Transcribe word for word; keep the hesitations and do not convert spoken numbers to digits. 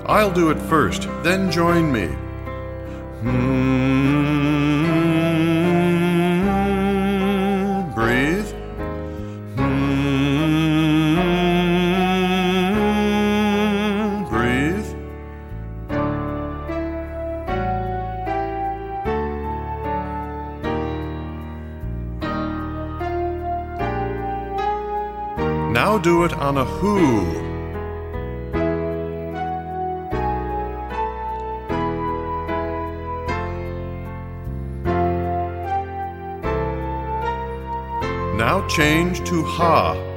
I'll do it first, then join me. Hmm. Breathe. Hmm. Breathe. Now do it on a who. Now change to ha.